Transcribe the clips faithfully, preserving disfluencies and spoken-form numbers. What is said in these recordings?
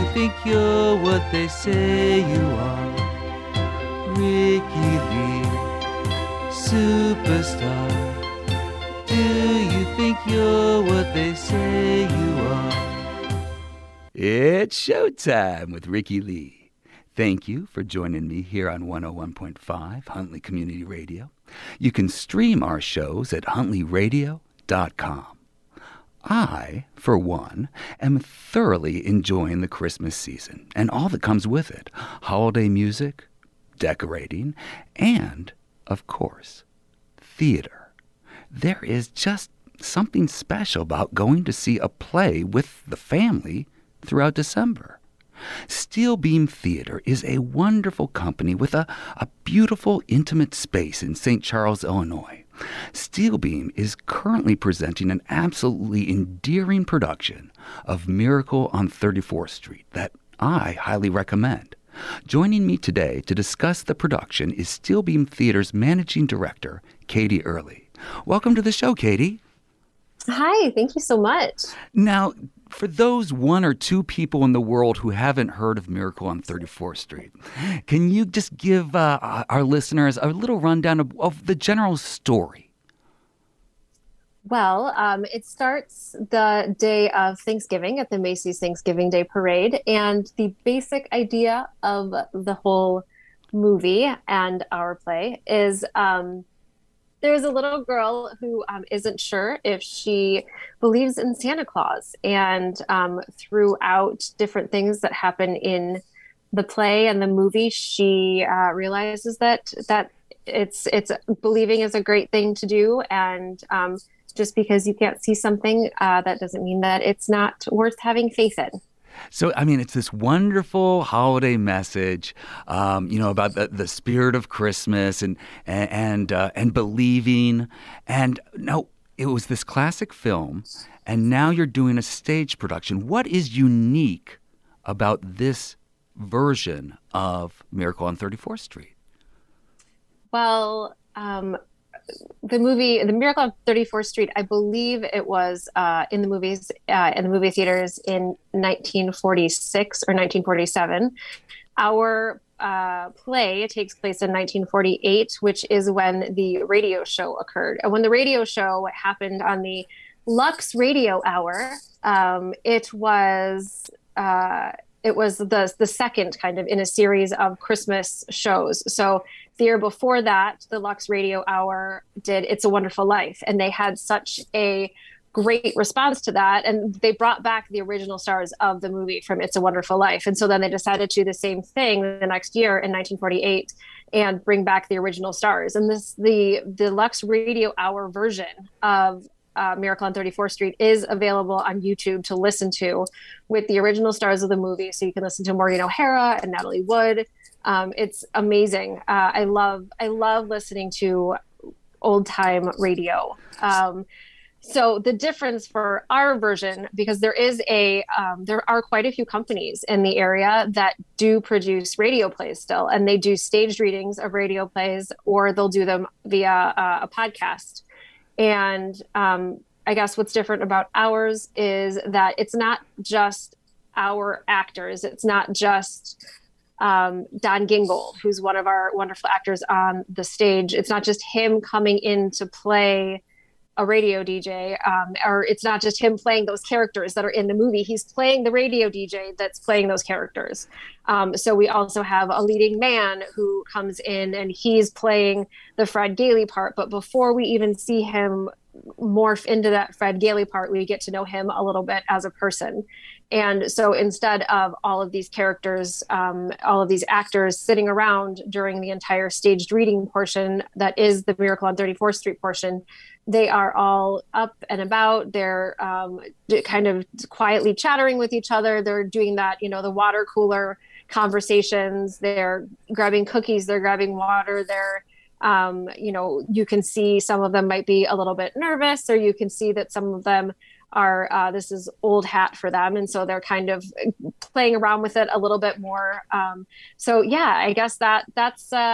think you're what they say you are? Ricky Lee, superstar. Do you think you're what they say you are? It's showtime with Ricky Lee. Thank you for joining me here on one oh one point five Huntley Community Radio. You can stream our shows at huntley radio dot com. I, for one, am thoroughly enjoying the Christmas season and all that comes with it. Holiday music, decorating, and, of course, theater. There is just something special about going to see a play with the family throughout December. Steel Beam Theater is a wonderful company with a, a beautiful, intimate space in Saint Charles, Illinois. Steel Beam is currently presenting an absolutely endearing production of Miracle on thirty-fourth Street that I highly recommend. Joining me today to discuss the production is Steel Beam Theater's managing director, Katie Early. Welcome to the show, Katie. Hi, thank you so much. Now, for those one or two people in the world who haven't heard of Miracle on thirty-fourth Street, can you just give uh, our listeners a little rundown of, of the general story? Well, um, it starts the day of Thanksgiving at the Macy's Thanksgiving Day Parade. And the basic idea of the whole movie and our play is um, there's a little girl who um, isn't sure if she believes in Santa Claus. And um, throughout different things that happen in the play and the movie, she uh, realizes that that it's it's believing is a great thing to do. And um, just because you can't see something, uh, that doesn't mean that it's not worth having faith in. So, I mean, it's this wonderful holiday message, um, you know, about the, the spirit of Christmas and and uh, and believing. And no, it was this classic film, and now you're doing a stage production. What is unique about this version of Miracle on thirty-fourth Street? Well, um, the movie, The Miracle on thirty-fourth Street, I believe it was uh, in the movies, uh, in the movie theaters in nineteen forty-six or nineteen forty-seven. Our uh, play takes place in nineteen forty-eight, which is when the radio show occurred. And when the radio show happened on the Lux Radio Hour, um, it was uh, it was the the second kind of in a series of Christmas shows. So the year before that, the Lux Radio Hour did It's a Wonderful Life, and they had such a great response to that. And they brought back the original stars of the movie from It's a Wonderful Life. And so then they decided to do the same thing the next year in nineteen forty-eight and bring back the original stars. And this the the Lux Radio Hour version of uh, Miracle on thirty-fourth Street is available on YouTube to listen to with the original stars of the movie. So you can listen to Maureen O'Hara and Natalie Wood. Um, it's amazing. Uh, I love, I love listening to old time radio. Um, so the difference for our version, because there is a, um, there are quite a few companies in the area that do produce radio plays still, and they do staged readings of radio plays, or they'll do them via uh, a podcast. And um, I guess what's different about ours is that it's not just our actors. It's not just Um, Don Gingold, who's one of our wonderful actors on the stage. It's not just him coming in to play a radio D J, um, or it's not just him playing those characters that are in the movie. He's playing the radio D J that's playing those characters. Um, so we also have a leading man who comes in and he's playing the Fred Gailey part. But before we even see him morph into that Fred Gailey part, we get to know him a little bit as a person. And so instead of all of these characters, um, all of these actors sitting around during the entire staged reading portion that is the Miracle on thirty-fourth Street portion, they are all up and about. They're um, kind of quietly chattering with each other. They're doing that, you know, the water cooler conversations. They're grabbing cookies. They're grabbing water. They're Um, you know, you can see some of them might be a little bit nervous, or you can see that some of them are, uh, this is old hat for them. And so they're kind of playing around with it a little bit more. Um, so yeah, I guess that that's, uh,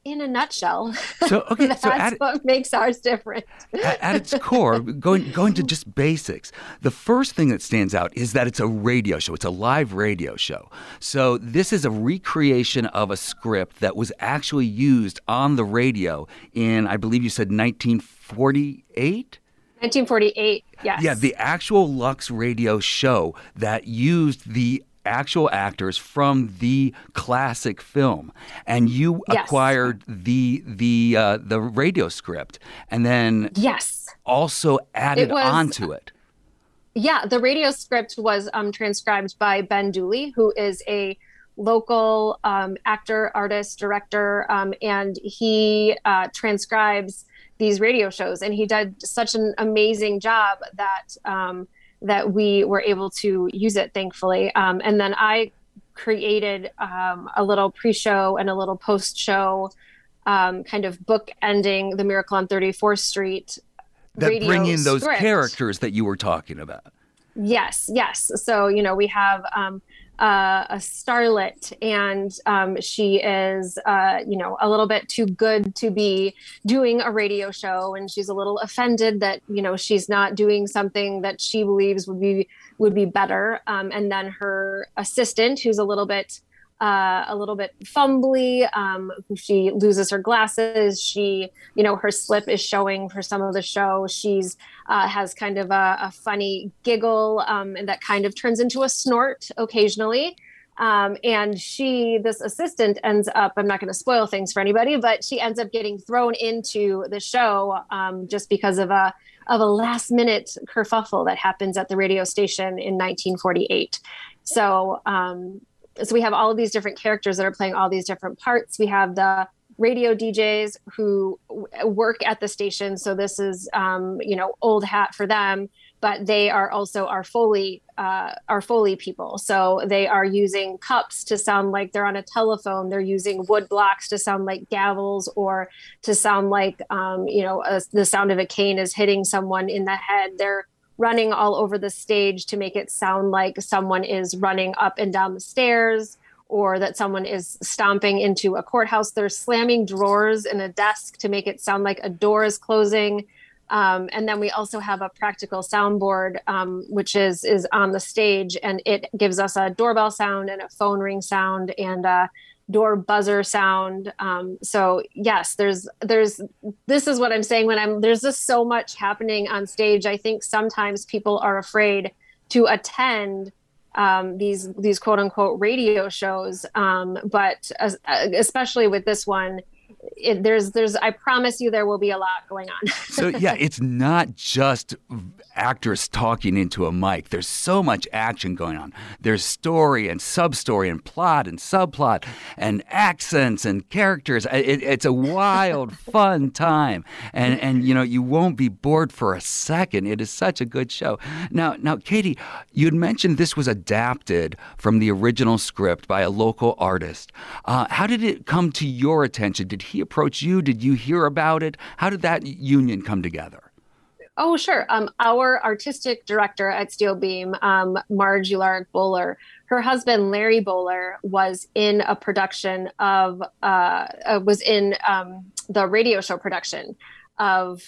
in a nutshell, So, okay, that's so at, what makes ours different. at, at its core, going going to just basics, the first thing that stands out is that it's a radio show. It's a live radio show. So this is a recreation of a script that was actually used on the radio in, I believe you said nineteen forty-eight? nineteen forty-eight, yes. Yeah, the actual Lux radio show that used the actual actors from the classic film, and you Yes. acquired the the uh, the radio script, and then Yes. also added It was- onto it. Yeah, the radio script was um, transcribed by Ben Dooley, who is a local um, actor, artist, director, um, and he uh, transcribes these radio shows. And he did such an amazing job that um, that we were able to use it, thankfully. Um, and then I created um, a little pre-show and a little post-show um, kind of book ending The Miracle on thirty-fourth Street That radio bring in those script. characters that you were talking about. Yes, yes. So, you know, we have um, uh, a starlet, and um, she is, uh, you know, a little bit too good to be doing a radio show, and she's a little offended that, you know, she's not doing something that she believes would be would be better. Um, and then her assistant, who's a little bit Uh, a little bit fumbly. Um, she loses her glasses. She, you know, her slip is showing for some of the show. She's uh, has kind of a, a funny giggle, um, and that kind of turns into a snort occasionally. Um, and she, this assistant, ends up, I'm not going to spoil things for anybody, but she ends up getting thrown into the show um, just because of a of a last minute kerfuffle that happens at the radio station in nineteen forty-eight. So. Um, So we have all of these different characters that are playing all these different parts. We have the radio D Js who w- work at the station. So this is, um, you know, old hat for them, but they are also our Foley, uh, our Foley people. So they are using cups to sound like they're on a telephone. They're using wood blocks to sound like gavels, or to sound like, um, you know, a, the sound of a cane is hitting someone in the head. They're running all over the stage to make it sound like someone is running up and down the stairs, or that someone is stomping into a courthouse. They're slamming drawers in a desk to make it sound like a door is closing. Um, and then we also have a practical soundboard, um, which is is on the stage, and it gives us a doorbell sound and a phone ring sound and a door buzzer sound. Um, so yes, there's there's this is what I'm saying when I'm there's just so much happening on stage. I think sometimes people are afraid to attend um, these these quote unquote radio shows, um, but as, especially with this one, it, there's there's I promise you there will be a lot going on. So yeah, it's not just actors talking into a mic. There's so much action going on. There's story and sub-story and plot and subplot and accents and characters. It, it's a wild, fun time, and and you know you won't be bored for a second. It is such a good show. Now, now, Katie, you had mentioned this was adapted from the original script by a local artist. Uh, how did it come to your attention? Did he approach you? Did you hear about it? How did that union come together? Oh, sure. Um, our artistic director at Steel Beam, um, Marge Ularic Bowler, her husband, Larry Bowler, was in a production of, uh, uh, was in um, the radio show production of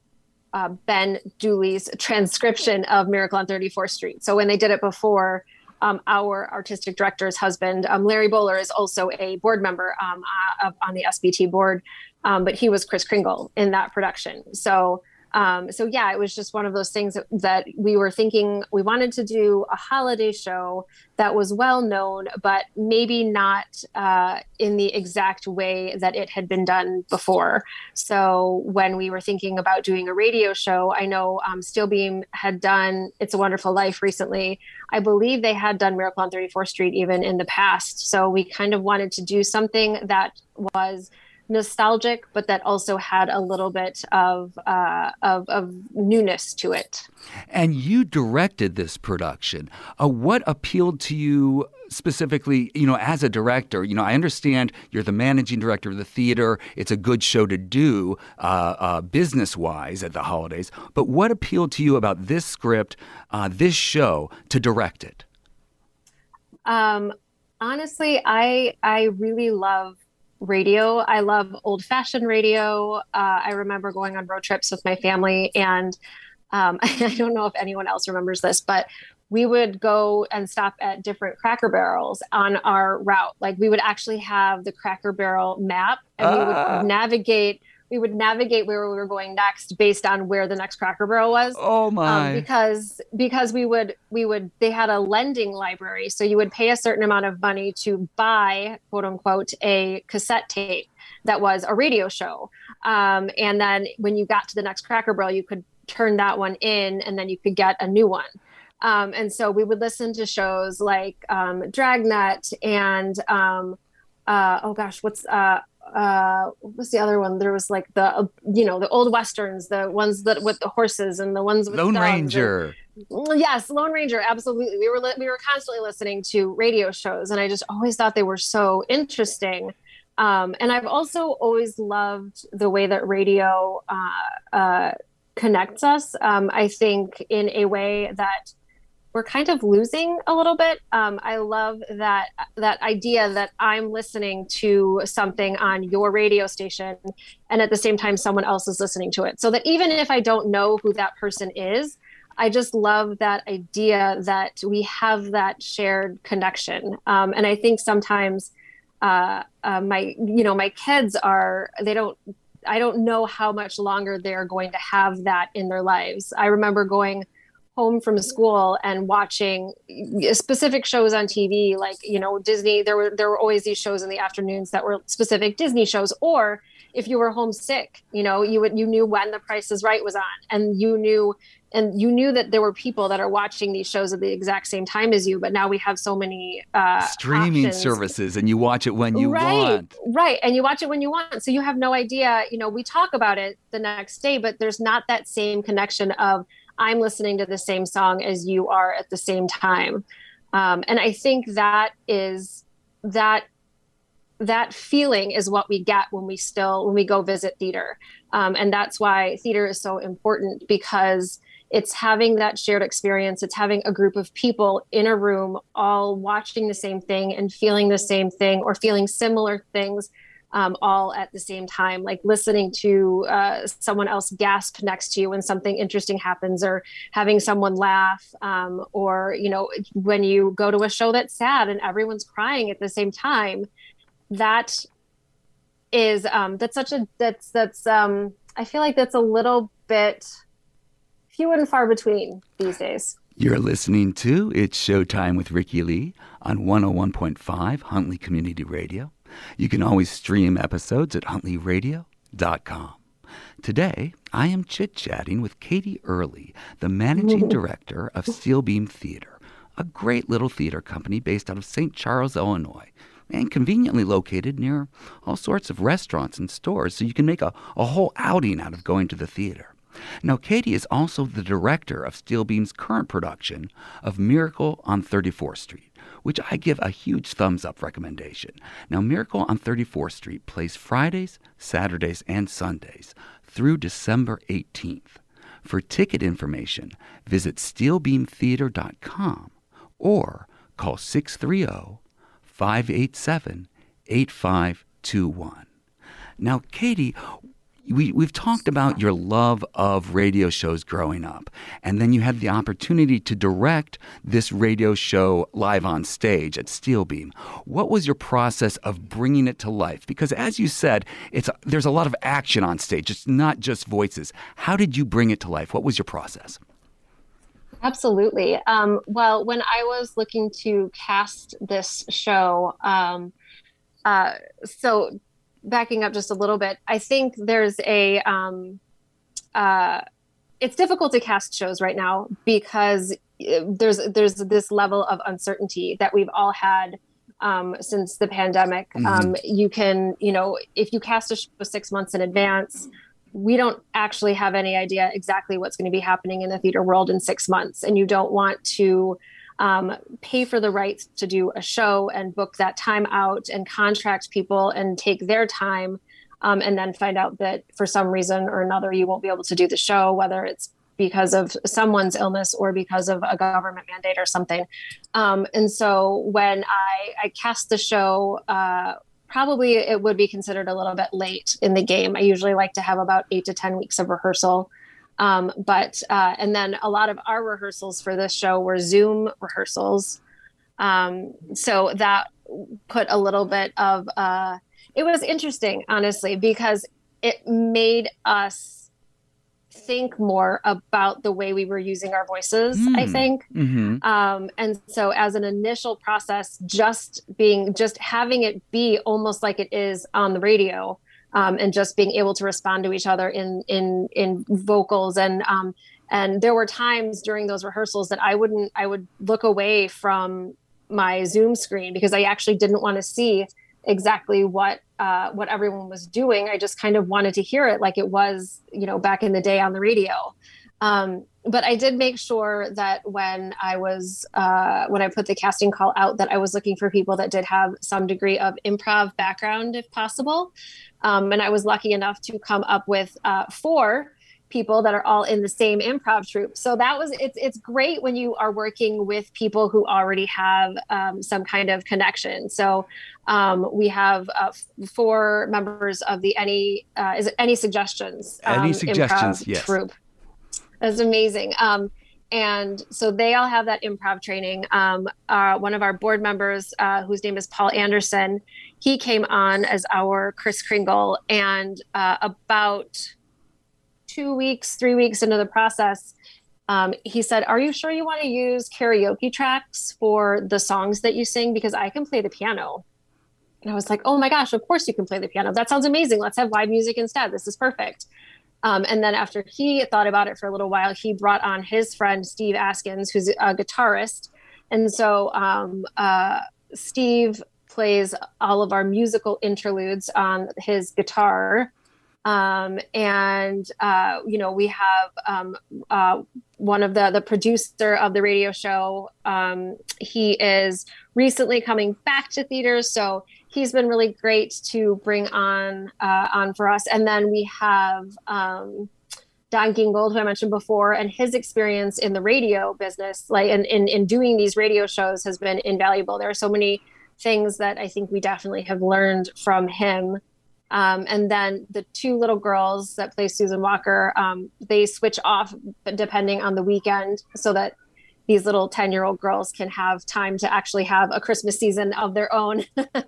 uh, Ben Dooley's transcription of Miracle on thirty-fourth Street. So when they did it before, um, our artistic director's husband, um, Larry Bowler, is also a board member um, uh, on the S B T board, um, but he was Kris Kringle in that production. So Um, so yeah, it was just one of those things that, that we were thinking we wanted to do a holiday show that was well known, but maybe not uh, in the exact way that it had been done before. So when we were thinking about doing a radio show, I know um, Steel Beam had done It's a Wonderful Life recently. I believe they had done Miracle on thirty-fourth Street even in the past. So we kind of wanted to do something that was nostalgic, but that also had a little bit of, uh, of of newness to it. And you directed this production. Uh, what appealed to you specifically, you know, as a director? You know, I understand you're the managing director of the theater. It's a good show to do uh, uh, business-wise at the holidays. But what appealed to you about this script, uh, this show, to direct it? Um, honestly, I I really love radio. I love old fashioned radio. Uh, I remember going on road trips with my family, and um, I don't know if anyone else remembers this, but we would go and stop at different Cracker Barrels on our route. Like we would actually have the Cracker Barrel map, and we Ah. would navigate. We would navigate where we were going next based on where the next Cracker Barrel was. Oh Um, my. because because we would we would they had a lending library, so you would pay a certain amount of money to buy, quote unquote, a cassette tape that was a radio show. Um, and then when you got to the next Cracker Barrel, you could turn that one in, and then you could get a new one. Um, and so we would listen to shows like um, Dragnet and um, uh, oh gosh, what's uh, uh, what was the other one? There was like the uh, you know the old westerns, the ones that with the horses and the ones with Lone dogs. Ranger. And, yes, Lone Ranger, absolutely. We were li- we were constantly listening to radio shows, and I just always thought they were so interesting. Um, and I've also always loved the way that radio uh, uh, connects us. Um, I think in a way that we're kind of losing a little bit. Um, I love that that idea that I'm listening to something on your radio station, and at the same time, someone else is listening to it. So that even if I don't know who that person is, I just love that idea that we have that shared connection. Um, and I think sometimes uh, uh, my, you know, my kids are, they don't, I don't know how much longer they're going to have that in their lives. I remember going home from school and watching specific shows on T V, like, you know, Disney, there were, there were always these shows in the afternoons that were specific Disney shows. Or if you were homesick, you know, you would, you knew when The Price is Right was on, and you knew, and you knew that there were people that are watching these shows at the exact same time as you. But now we have so many uh, Streaming options. services, and you watch it when you right, want. Right. And you watch it when you want. So you have no idea, you know, we talk about it the next day, but there's not that same connection of, I'm listening to the same song as you are at the same time. Um, and I think that is that that feeling is what we get when we still when we go visit theater. Um, and that's why theater is so important, because it's having that shared experience. It's having a group of people in a room all watching the same thing and feeling the same thing or feeling similar things. Um, all at the same time, like listening to uh, someone else gasp next to you when something interesting happens, or having someone laugh, um, or, you know, when you go to a show that's sad and everyone's crying at the same time. That is, um, that's such a, that's, that's, um, I feel like that's a little bit few and far between these days. You're listening to It's Showtime with Ricky Lee on one oh one point five Huntley Community Radio. You can always stream episodes at huntley radio dot com. Today, I am chit-chatting with Katie Early, the managing director of Steel Beam Theater, a great little theater company based out of Saint Charles, Illinois, and conveniently located near all sorts of restaurants and stores, so you can make a, a whole outing out of going to the theater. Now, Katie is also the director of Steel Beam's current production of Miracle on thirty-fourth Street, which I give a huge thumbs-up recommendation. Now, Miracle on thirty-fourth Street plays Fridays, Saturdays, and Sundays through December eighteenth. For ticket information, visit steel beam theater dot com or call six three zero, five eight seven, eight five two one. Now, Katie, We, we've talked about your love of radio shows growing up, and then you had the opportunity to direct this radio show live on stage at Steel Beam. What was your process of bringing it to life? Because as you said, it's there's a lot of action on stage. It's not just voices. How did you bring it to life? What was your process? Absolutely. Um, well, when I was looking to cast this show, um, uh, so backing up just a little bit, I think there's a, um, uh, it's difficult to cast shows right now because there's, there's this level of uncertainty that we've all had, um, since the pandemic. Mm-hmm. Um, you can, you know, if you cast a show six months in advance, we don't actually have any idea exactly what's going to be happening in the theater world in six months. And you don't want to, Um, pay for the rights to do a show and book that time out and contract people and take their time, um, and then find out that for some reason or another you won't be able to do the show, whether it's because of someone's illness or because of a government mandate or something. Um, and so when I, I cast the show, uh, probably it would be considered a little bit late in the game. I usually like to have about eight to ten weeks of rehearsal. Um, but, uh, and then a lot of our rehearsals for this show were Zoom rehearsals. Um, so that put a little bit of, uh, it was interesting, honestly, because it made us think more about the way we were using our voices, mm. I think. Mm-hmm. Um, and so as an initial process, just being, just having it be almost like it is on the radio, um, and just being able to respond to each other in, in, in vocals. And, um, and there were times during those rehearsals that I wouldn't, I would look away from my Zoom screen because I actually didn't want to see exactly what uh, what everyone was doing. I just kind of wanted to hear it like it was, you know, back in the day on the radio. Um, but I did make sure that when I was uh, when I put the casting call out, that I was looking for people that did have some degree of improv background, if possible. Um, and I was lucky enough to come up with uh, four people that are all in the same improv troupe. So that was, it's, it's great when you are working with people who already have um, some kind of connection. So um, we have uh, four members of the Any, uh, is it Any Suggestions? Um, Any Suggestions, yes. Troupe. That's amazing. Um, and so they all have that improv training. Um, uh, one of our board members, uh, whose name is Paul Anderson, he came on as our Kris Kringle, and uh, about two weeks, three weeks into the process, um, he said, "Are you sure you want to use karaoke tracks for the songs that you sing? Because I can play the piano." And I was like, "Oh my gosh, of course you can play the piano. That sounds amazing. Let's have live music instead. This is perfect." Um, and then after he thought about it for a little while, he brought on his friend, Steve Askins, who's a guitarist. And so um, uh, Steve plays all of our musical interludes on his guitar. Um, and, uh, you know, we have, um, uh, one of the, the producer of the radio show. Um, he is recently coming back to theaters. So he's been really great to bring on, uh, on for us. And then we have, um, Don Gingold, who I mentioned before, and his experience in the radio business, like in, in, in doing these radio shows, has been invaluable. There are so many things that I think we definitely have learned from him. Um, and then the two little girls that play Susan Walker, um, they switch off depending on the weekend so that these little ten-year-old girls can have time to actually have a Christmas season of their own.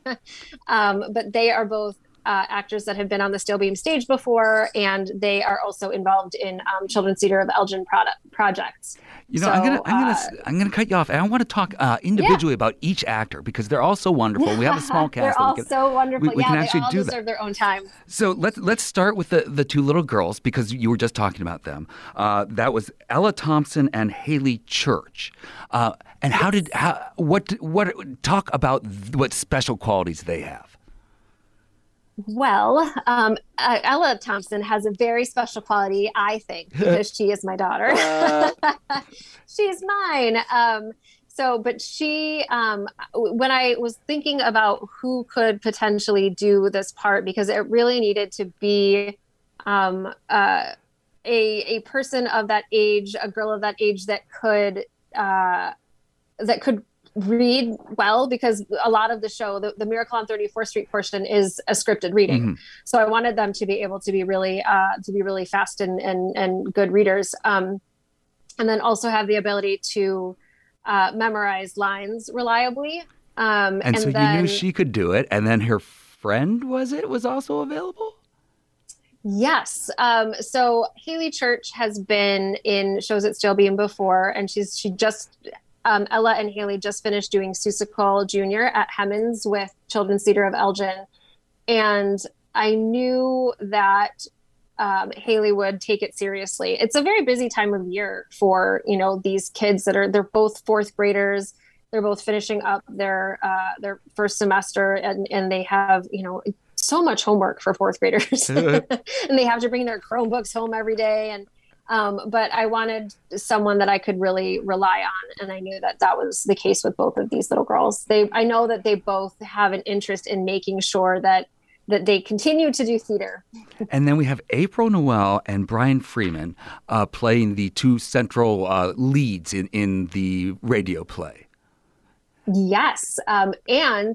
um, but they are both uh, actors that have been on the Steel Beam stage before, and they are also involved in um, Children's Theater of Elgin product, projects. You know, so, I'm gonna, I'm gonna, uh, I'm gonna cut you off, and I want to talk uh, individually yeah. about each actor because they're all so wonderful. We have a small cast. They're all can, so wonderful. We, we yeah, can they actually all do deserve that. their own time. So let's let's start with the, the two little girls because you were just talking about them. Uh, that was Ella Thompson and Haley Church. Uh, and how did how what what talk about what special qualities they have? Well, um, uh, Ella Thompson has a very special quality, I think, because she is my daughter. She's mine. Um, so, but she, um, when I was thinking about who could potentially do this part, because it really needed to be um, uh, a a person of that age, a girl of that age that could uh, that could. read well, because a lot of the show, the, the Miracle on thirty-fourth Street portion is a scripted reading. Mm-hmm. So I wanted them to be able to be really, uh, to be really fast and, and, and good readers. Um, and then also have the ability to uh, memorize lines reliably. Um, and, and so then, you knew she could do it. And then her friend, was it, was also available? Yes. Um, so Haley Church has been in shows at Steel Beam before, and she's, she just, Um, Ella and Haley just finished doing Seussical Junior at Hemmons with Children's Theater of Elgin. And I knew that um, Haley would take it seriously. It's a very busy time of year for, you know, these kids that are, they're both fourth graders. They're both finishing up their uh, their first semester, and, and they have, you know, so much homework for fourth graders. And they have to bring their Chromebooks home every day. And Um, but I wanted someone that I could really rely on. And I knew that that was the case with both of these little girls. They, I know that they both have an interest in making sure that, that they continue to do theater. And then we have April Noel and Brian Freeman uh, playing the two central uh, leads in, in the radio play. Yes. Um, and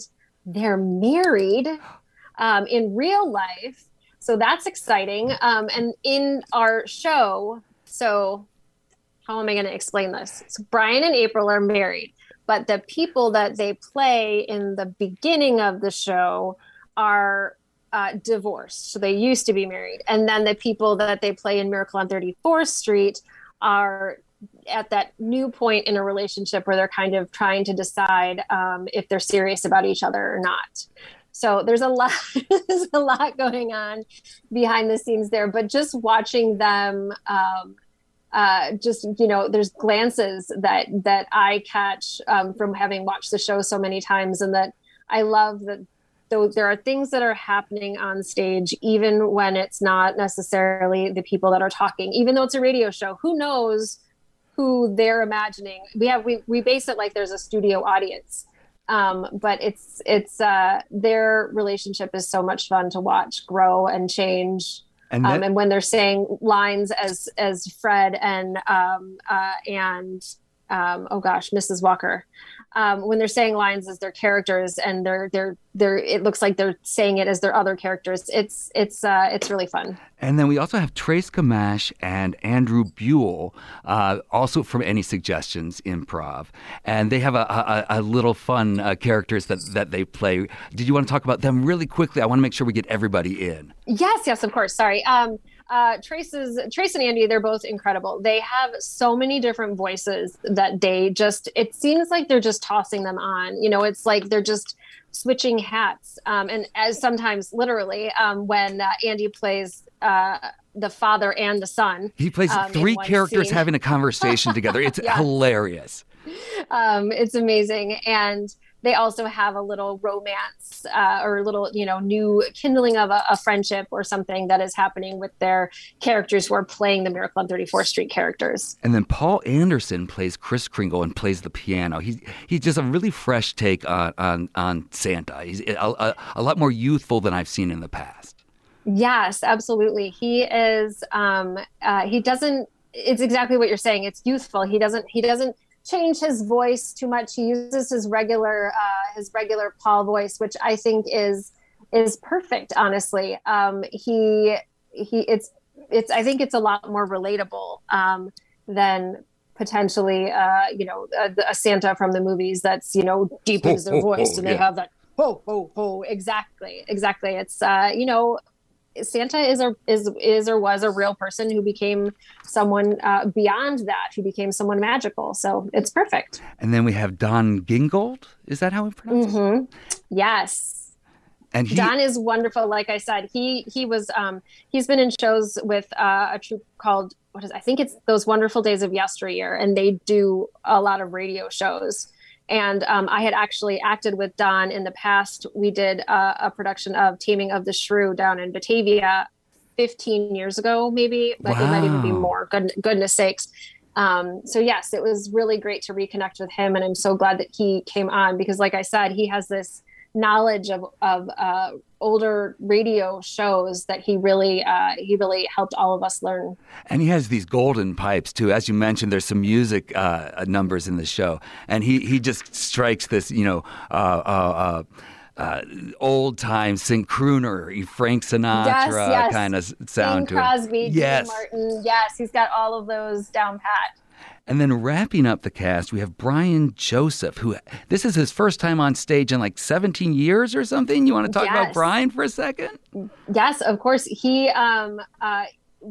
they're married um, in real life. So that's exciting. Um, and in our show, so how am I going to explain this? So Brian and April are married, but the people that they play in the beginning of the show are uh, divorced. So they used to be married. And then the people that they play in Miracle on thirty-fourth Street are at that new point in a relationship where they're kind of trying to decide um, if they're serious about each other or not. So there's a lot, there's a lot going on behind the scenes there, but just watching them, um, uh, just, you know, there's glances that, that I catch um, from having watched the show so many times, and that I love that though there are things that are happening on stage, even when it's not necessarily the people that are talking, even though it's a radio show, who knows who they're imagining. We have, we, we base it like there's a studio audience. Um, but it's, it's, uh, their relationship is so much fun to watch grow and change. And, that- um, and when they're saying lines as, as Fred and, um, uh, and, um, oh gosh, Missus Walker, um, when they're saying lines as their characters and they're, they're, they're, it looks like they're saying it as their other characters. It's, it's, uh, it's really fun. And then we also have Trace Gamache and Andrew Buell, uh, also from Any Suggestions Improv. And they have a, a, a little fun uh, characters that, that they play. Did you want to talk about them really quickly? I want to make sure we get everybody in. Yes, yes, of course. Sorry. Um, uh, Trace's, Trace and Andy, they're both incredible. They have so many different voices that they just, it seems like they're just tossing them on. You know, it's like they're just switching hats. Um, and as sometimes literally um, when uh, Andy plays uh, the father and the son. He plays um, three characters scene. having a conversation together. It's yeah. hilarious. Um, it's amazing. And they also have a little romance uh, or a little, you know, new kindling of a, a friendship or something that is happening with their characters who are playing the Miracle on thirty-fourth Street characters. And then Paul Anderson plays Kris Kringle and plays the piano. He's he's just a really fresh take on on, on Santa. He's a, a, a lot more youthful than I've seen in the past. Yes, absolutely. He is. Um, uh, he doesn't. It's exactly what you're saying. It's youthful. He doesn't. He doesn't. change his voice too much. He uses his regular uh, his regular Paul voice, which I think is is perfect. Honestly, um, he he it's it's I think it's a lot more relatable um, than potentially uh, you know a, a Santa from the movies that's you know deepens their voice oh, and they yeah. have that ho ho ho exactly exactly. It's uh, you know. Santa is a is is or was a real person who became someone uh, beyond that, who became someone magical. So it's perfect. And then we have Don Gingold. Is that how we pronounce mm-hmm. it? Yes. And he... Don is wonderful. Like I said, he he was um, he's been in shows with uh, a troupe called what is I think it's Those Wonderful Days of Yesteryear, and they do a lot of radio shows. And um, I had actually acted with Don in the past. We did uh, a production of Taming of the Shrew down in Batavia fifteen years ago, maybe, but wow. It might even be more. Good, goodness sakes. Um, so yes, it was really great to reconnect with him. And I'm so glad that he came on because like I said, he has this knowledge of, of uh, older radio shows that he really uh, he really helped all of us learn. And he has these golden pipes too. As you mentioned, there's some music uh, numbers in the show, and he, he just strikes this you know uh, uh, uh, uh, old time sync crooner, Frank Sinatra yes, yes. kind of sound Bing to Crosby, him. Yes, Martin. Yes, he's got all of those down pat. And then wrapping up the cast, we have Brian Joseph, who this is his first time on stage in like seventeen years or something. You want to talk yes. about Brian for a second? Yes, of course. He um, uh,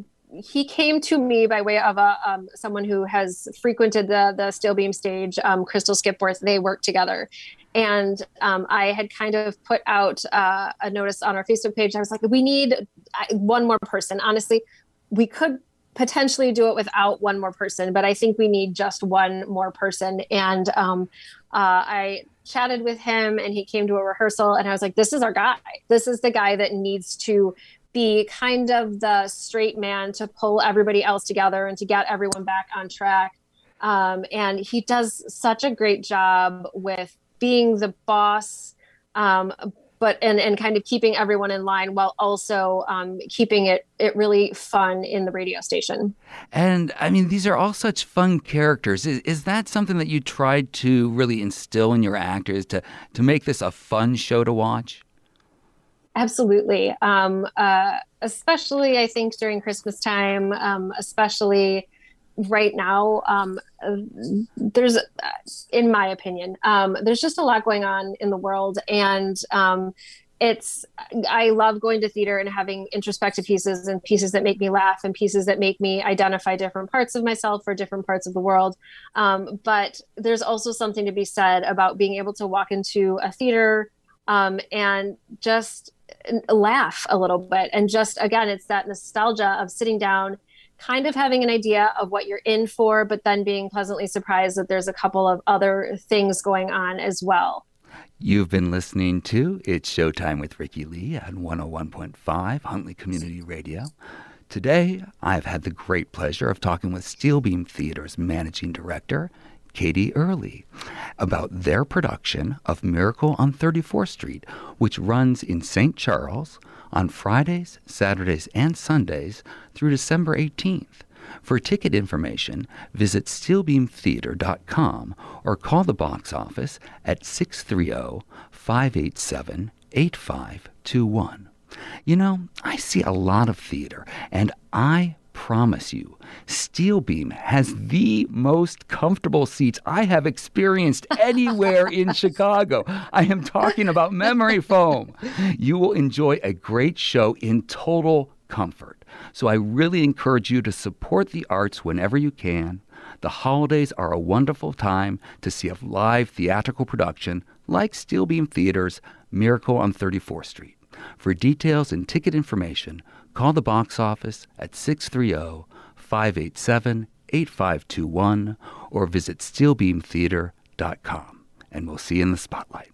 he came to me by way of a, um, someone who has frequented the the Steel Beam stage, um, Crystal Skipworth. They work together. And um, I had kind of put out uh, a notice on our Facebook page. I was like, we need one more person. Honestly, we could potentially do it without one more person, but I think we need just one more person. And um, uh, I chatted with him and he came to a rehearsal and I was like, this is our guy. This is the guy that needs to be kind of the straight man to pull everybody else together and to get everyone back on track. Um, and he does such a great job with being the boss, um, but and and kind of keeping everyone in line while also um, keeping it it really fun in the radio station. And I mean, these are all such fun characters. Is, is that something that you tried to really instill in your actors to to make this a fun show to watch? Absolutely. Um, uh, especially, I think, during Christmas time, um, especially right now, um, there's, in my opinion, um, there's just a lot going on in the world. And um, it's, I love going to theater and having introspective pieces and pieces that make me laugh and pieces that make me identify different parts of myself or different parts of the world. Um, but there's also something to be said about being able to walk into a theater um, and just laugh a little bit. And just, again, it's that nostalgia of sitting down, kind of having an idea of what you're in for, but then being pleasantly surprised that there's a couple of other things going on as well. You've been listening to It's Showtime with Ricki Lee on one oh one point five Huntley Community Radio. Today, I've had the great pleasure of talking with Steel Beam Theater's managing director, Katie Early, about their production of Miracle on thirty-fourth Street, which runs in Saint Charles on Fridays, Saturdays, and Sundays through December eighteenth. For ticket information, visit steel beam theater dot com or call the box office at six three zero, five eight seven, eight five two one. You know, I see a lot of theater, and I promise you, Steel Beam has the most comfortable seats I have experienced anywhere in Chicago. I am talking about memory foam. You will enjoy a great show in total comfort. So I really encourage you to support the arts whenever you can. The holidays are a wonderful time to see a live theatrical production like Steel Beam Theater's Miracle on thirty-fourth Street. For details and ticket information, call the box office at six three zero, five eight seven, eight five two one or visit steel beam theater dot com. And we'll see you in the spotlight.